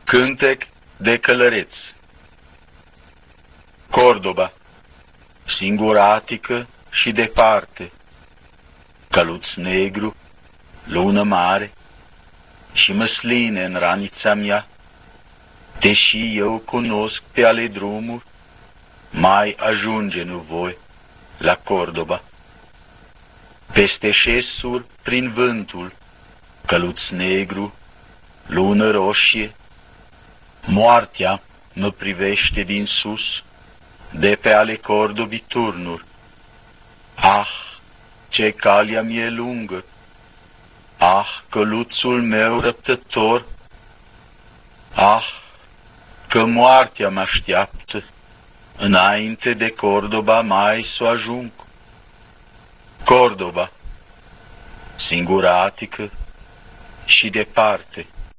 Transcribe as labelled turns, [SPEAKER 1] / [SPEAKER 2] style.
[SPEAKER 1] Cântec de călăreț. Cordoba, singuratică și departe, căluț negru, lună mare și măsline în ranița mea, deși eu cunosc pe ale drumuri, mai ajunge nu voi la Cordoba. Peste șesuri prin vântul, căluț negru, lună roșie, moartea mă privește din sus, de pe ale Cordobii turnuri. Ah, ce calea mie lungă! Ah, căluțul meu răbdător! Ah, că moartea mă așteaptă, înainte de Cordoba mai s-o ajung. Cordoba, singuratică și departe,